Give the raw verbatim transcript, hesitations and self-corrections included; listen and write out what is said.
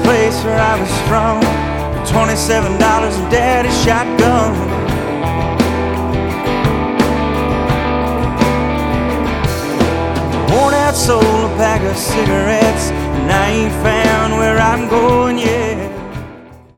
place where I was from, twenty-seven dollars in daddy's shotgun. Worn out soul, a pack of cigarettes, and I ain't found where I'm going yet.